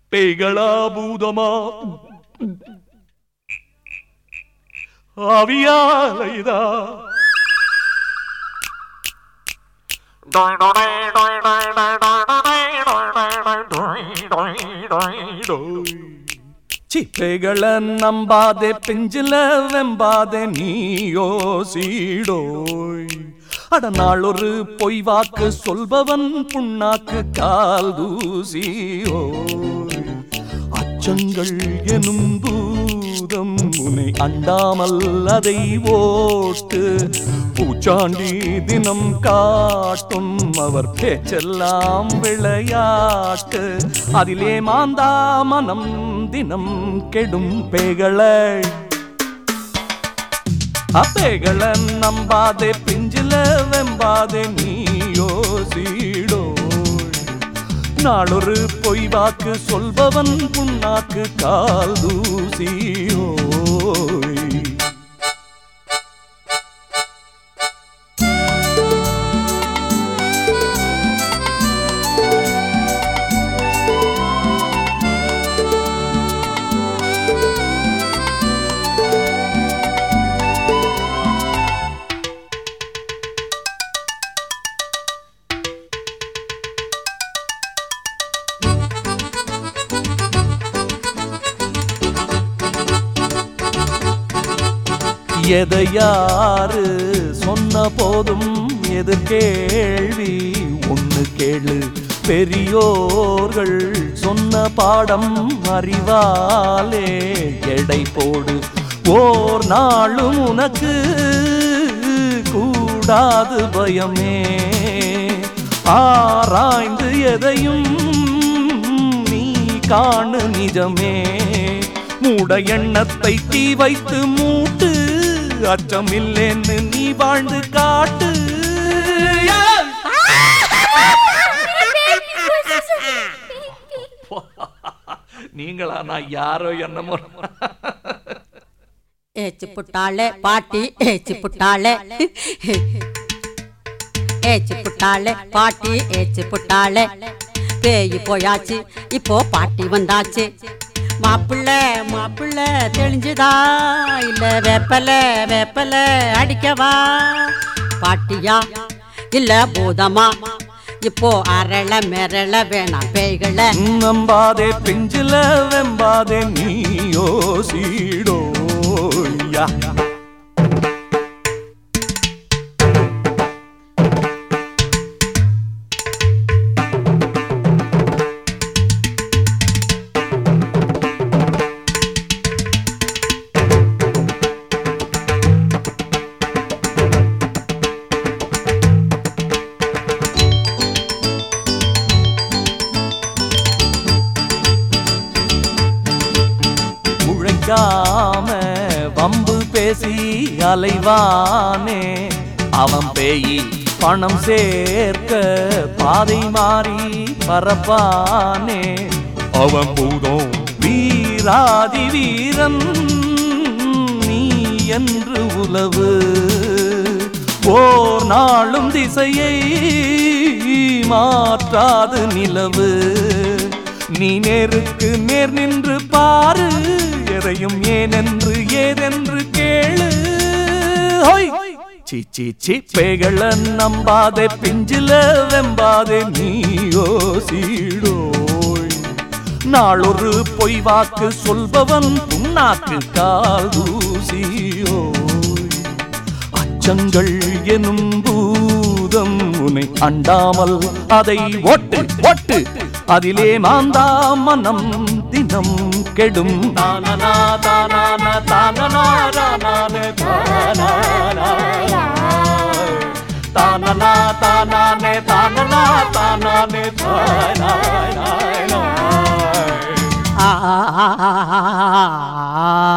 பேய்களா பூதமா ஆவியாலைதா சிப்பைகள நம்பாதே பெஞ்சில வெம்பாதே நீயோ சீடோய் அட நாளொரு பொய் வாக்கு சொல்பவன் புண்ணாக்கு கால் தூசியோ அச்சங்கள் எனும் பூதம் உன்னை அண்டாமல் அதை ஓட்டு பூச்சாண்டி தினம் காட்டும் அவர் பேச்செல்லாம் விளையாட்டு அதிலே மாந்தா மனம் தினம் கெடும் பேய்களை அப்பேகளை நம்பாதே பிஞ்சில வெம்பாதே நீயோ சீடோ நாளொரு பொய் வாக்கு சொல்பவன் புண்ணாக்கு கால் தூசியோ எதையாரு சொன்ன போதும் எதிர்கேள்வி ஒண்ணு கேளு பெரியோர்கள் சொன்ன பாடம் அறிவாலே எடை போடு ஓர் நாளும் உனக்கு கூடாது பயமே ஆராய்ந்து எதையும் நீ காணு நிஜமே மூட எண்ணத்தை தீ வைத்து மூட்டு அச்சமில்லேன்னு நீ வாழ்ந்து காட்டு நீங்களா நான் யாரோ என்னமோ ஏச்சு புட்டாளே பாட்டி ஏச்சு புட்டாளே ஏச்சு புட்டாளே பாட்டி ஏச்சு புட்டாளே பேய் போயாச்சு இப்போ பாட்டி வந்தாச்சு மாப்பிள்ள மாப்பிள்ள தெளிஞ்சுதா இல்ல வேப்பல அடிக்கவா பாட்டியா இல்ல பூதமா இப்போ அரள மெரள வேணாம் பேய்களை நம்பாதே பிஞ்சில வெம்பாதே நீயோ சீடோயா வம்பு பேசி அலைவானே அவன் பேயி பணம் சேர்க்க பாதை மாறி பரப்பானே அவன் பூதம் வீராதி வீரன் நீ என்று உலவு ஓர் நாளும் திசையை மாற்றாது நிலவு நீ நேருக்கு நேர் நின்று பாரு எதையும் ஏனென்று ஏதென்று கேளு சீச்சி பேய்கள நம்பாதே பிஞ்சில வெம்பாதே நீயோ சீடோய் நாளொரு பொய் வாக்கு சொல்பவன் புண்ணாக்கு கால் தூசியோய் அச்சங்கள் எனும் பூதம் உன்னை அண்டாமல் அதை ஒட்டு ஒட்டு அதிலே மாந்தா மனம் தினம் கெடும் தானனா தானனா தானனா தானனா தானனா தானனா தானனா தானனா